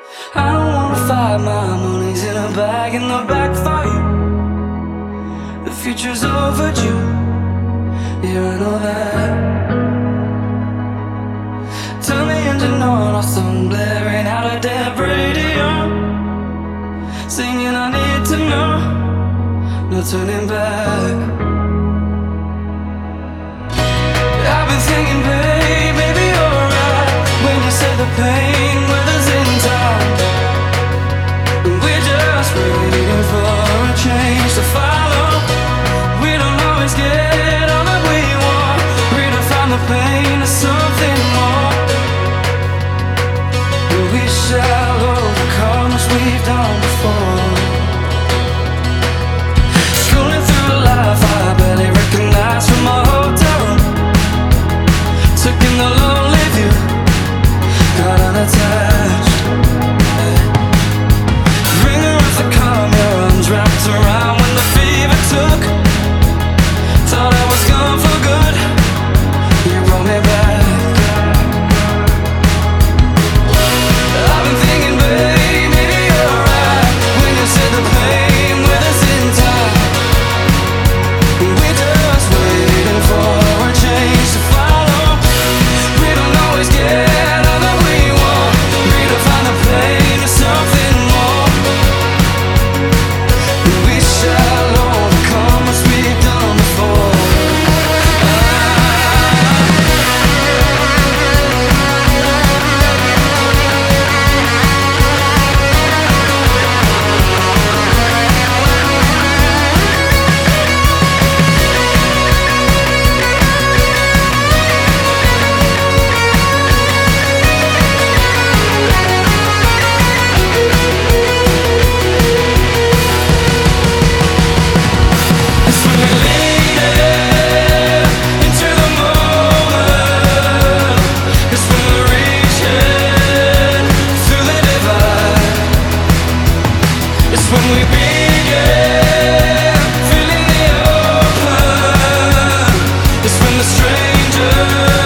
I don't wanna fight, my money's in a bag in the back for you. The future's overdue, yeah, I know that. Turn the engine on, or some blaring out a dead radio, singing I need to know, no turning back. I've been thinking, babe, maybe you're right when you say the pain weathers in time. We're just waiting for a change to follow. We don't always get all that we want. Redefine the pain to something more. We shall overcome as we've done before. Scrolling through life, I barely recognize from my hotel room. Took in the lonely view, got unattached. Ringer of the calm, your arms wrapped around when the fever took. Thought I was gone for good, you brought me back. I've been thinking, babe, maybe you're right when you said the pain with us in time. We're just waiting for a change to follow. We don't always get all that we want. Redefine the pain to something more. We shall overcome as we've done before. It's when we lean into the moment. It's when we're reaching through the divide. It's when we begin feeling the open. It's when the strangers